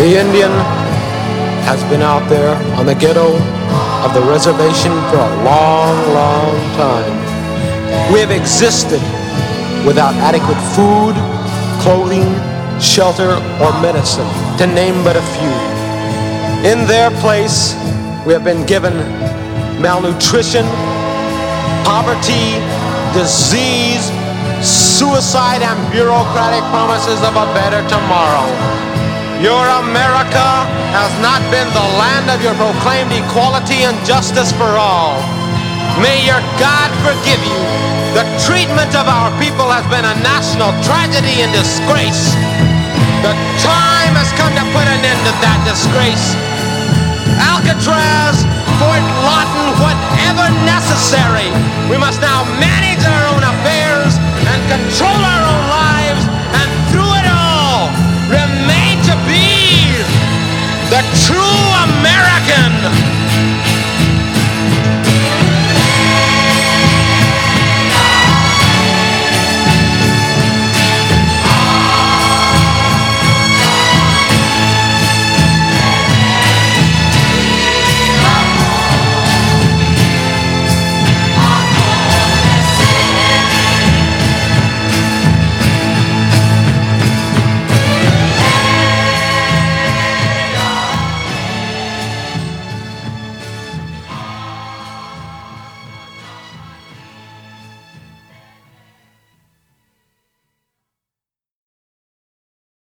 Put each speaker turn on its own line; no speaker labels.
The Indian has been out there on the ghetto of the reservation for a long, long time. We have existed without adequate food, clothing, shelter, or medicine, to name but a few. In their place, we have been given malnutrition, poverty, disease, suicide, and bureaucratic promises of a better tomorrow. Your America has not been the land of your proclaimed equality and justice for all. May your God forgive you. The treatment of our people has been a national tragedy and disgrace. The time has come to put an end to that disgrace. Alcatraz, Fort Lawton, whatever necessary, we must now manage our own affairs and control our own